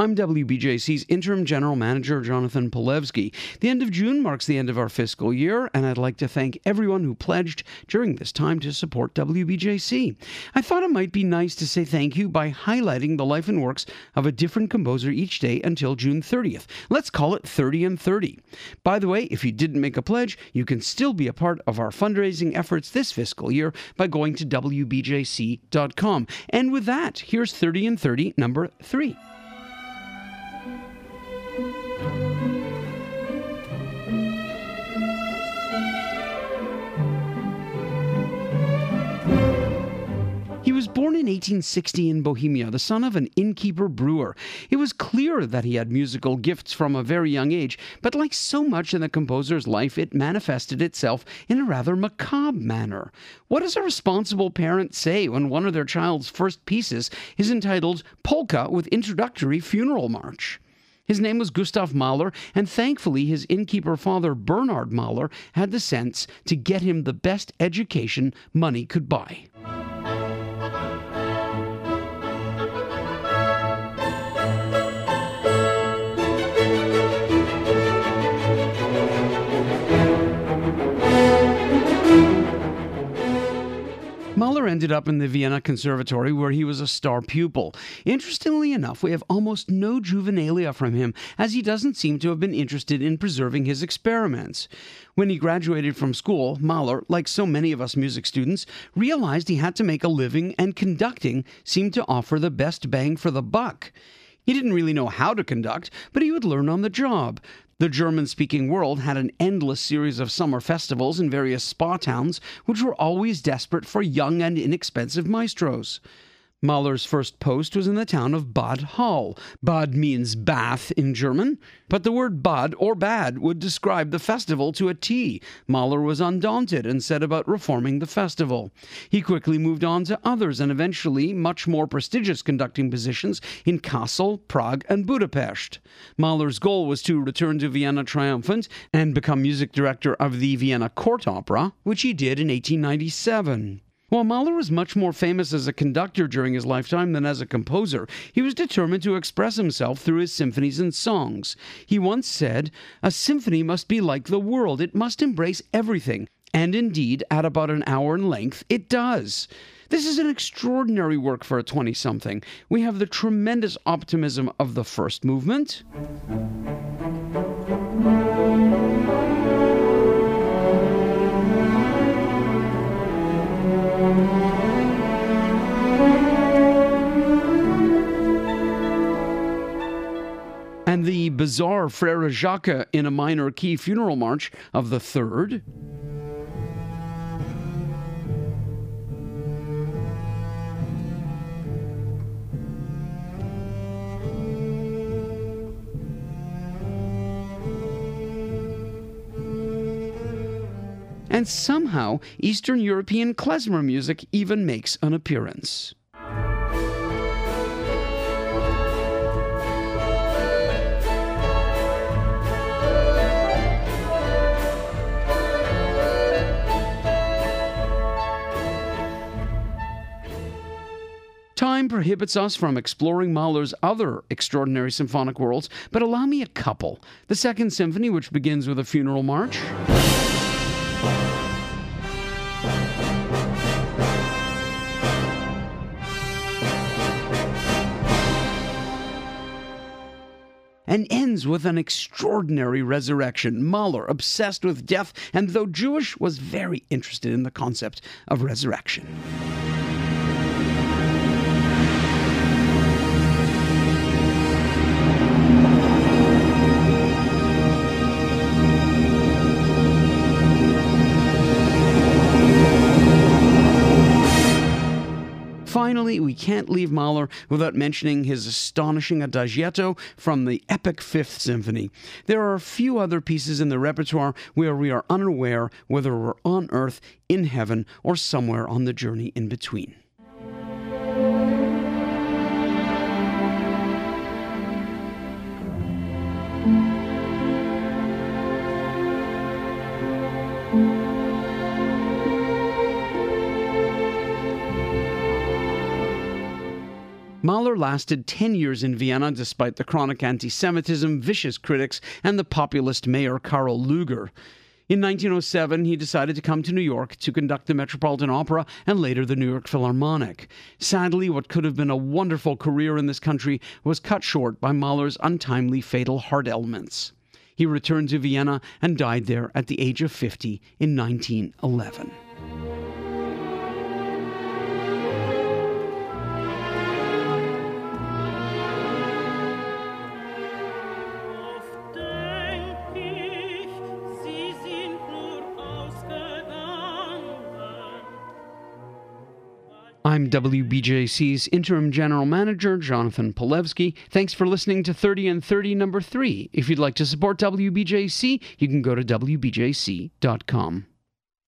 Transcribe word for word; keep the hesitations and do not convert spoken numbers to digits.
I'm W B J C's Interim General Manager, Jonathan Polewski. The end of June marks the end of our fiscal year, and I'd like to thank everyone who pledged during this time to support W B J C. I thought it might be nice to say thank you by highlighting the life and works of a different composer each day until June thirtieth. Let's call it thirty and thirty. By the way, if you didn't make a pledge, you can still be a part of our fundraising efforts this fiscal year by going to W B J C dot com. And with that, here's thirty and thirty, number three. He was born in eighteen sixty in Bohemia, the son of an innkeeper brewer. It was clear that he had musical gifts from a very young age, but like so much in the composer's life, it manifested itself in a rather macabre manner. What does a responsible parent say when one of their child's first pieces is entitled Polka with Introductory Funeral March? His name was Gustav Mahler, and thankfully his innkeeper father, Bernhard Mahler, had the sense to get him the best education money could buy. Mahler ended up in the Vienna Conservatory, where he was a star pupil. Interestingly enough, we have almost no juvenilia from him, as he doesn't seem to have been interested in preserving his experiments. When he graduated from school, Mahler, like so many of us music students, realized he had to make a living, and conducting seemed to offer the best bang for the buck. He didn't really know how to conduct, but he would learn on the job. The German-speaking world had an endless series of summer festivals in various spa towns, which were always desperate for young and inexpensive maestros. Mahler's first post was in the town of Bad Hall. Bad means bath in German, but the word bad or bad would describe the festival to a T. Mahler was undaunted and set about reforming the festival. He quickly moved on to others and eventually much more prestigious conducting positions in Kassel, Prague, and Budapest. Mahler's goal was to return to Vienna triumphant and become music director of the Vienna Court Opera, which he did in eighteen ninety-seven. While Mahler was much more famous as a conductor during his lifetime than as a composer, he was determined to express himself through his symphonies and songs. He once said, "A symphony must be like the world. It must embrace everything." And indeed, at about an hour in length, it does. This is an extraordinary work for a twenty-something. We have the tremendous optimism of the first movement, and the bizarre Frere Jacques in a minor key funeral march of the third. And somehow, Eastern European klezmer music even makes an appearance. Time prohibits us from exploring Mahler's other extraordinary symphonic worlds, but allow me a couple. The Second Symphony, which begins with a funeral march, and ends with an extraordinary resurrection. Mahler, obsessed with death, and though Jewish, was very interested in the concept of resurrection. Finally, we can't leave Mahler without mentioning his astonishing adagietto from the epic Fifth Symphony. There are a few other pieces in the repertoire where we are unaware whether we're on earth, in heaven, or somewhere on the journey in between. Mahler lasted ten years in Vienna despite the chronic anti-Semitism, vicious critics, and the populist mayor Karl Lueger. In nineteen oh seven, he decided to come to New York to conduct the Metropolitan Opera and later the New York Philharmonic. Sadly, what could have been a wonderful career in this country was cut short by Mahler's untimely fatal heart ailments. He returned to Vienna and died there at the age of fifty in nineteen eleven. I'm W B J C's Interim General Manager, Jonathan Polewski. Thanks for listening to thirty and thirty number three. If you'd like to support W B J C, you can go to W B J C dot com.